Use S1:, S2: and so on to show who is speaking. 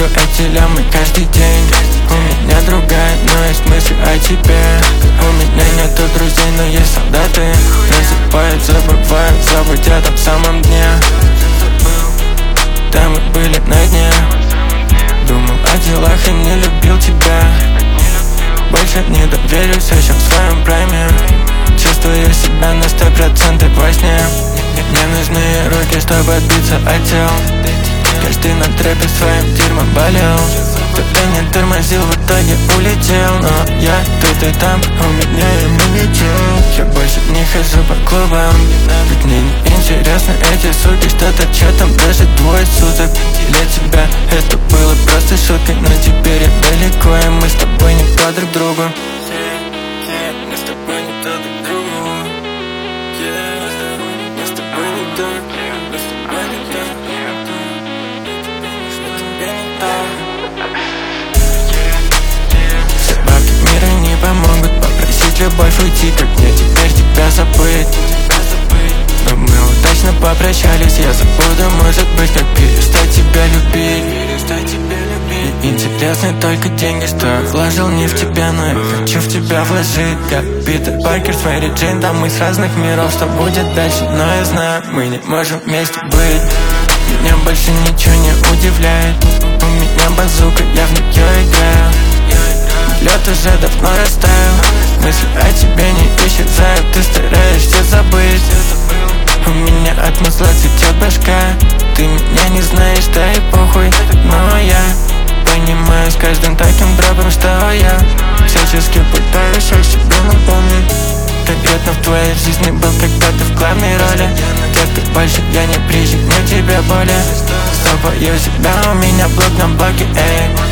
S1: вижу эти лямы каждый день. У меня другая, но есть мысли о тебе. У меня нету друзей, но есть солдаты. Насыпают, забывают, забыть о том самом дне. Там мы были на дне. Думал о делах и не любил тебя. Больше не доверюсь еще в своем прайме. Чувствую себя на 100% во сне. Мне нужны руки, чтобы отбиться от тел. Каждый на трэпе своим дерьмом болел. Кто-то не тормозил, в итоге улетел. Но я тут и там, у меня иммунитет. Я больше не хожу по клубам, ведь мне не интересны эти суки. Что торчат там даже двое суток. Для тебя это было просто шуткой, но теперь я далеко, и мы с тобой никто друг другу. Мы с тобой никто друг другу. Мы с тобой никто. Мы с тобой никто. Все бабки мира не помогут попросить любовь уйти, как мне теперь тебя забыть. Но мы удачно попрощались, я забуду, может быть, как перестать тебя любить. Мне интересны только деньги, что я вложил не в тебя, но я хочу в тебя вложить. Как Питер Паркер с Мэри Джейн, там мы с разных миров, что будет дальше, но я знаю, мы не можем вместе быть. Меня больше ничего не удивляет. У меня базука, я в нее играю. Лед уже давно растаял. Мысли о тебе не исчезают. Ты стараешься забыть. У меня от мысла цветет башка. Ты меня не знаешь, да и похуй. Но я понимаю с каждым таким дропом, что я всячески пытаюсь о себе напомнить. Конкретно в твоей жизни был когда-то в главной роли. Детка, больше я не причиню тебе боли. С тобою всегда у меня блок на блоке, эй.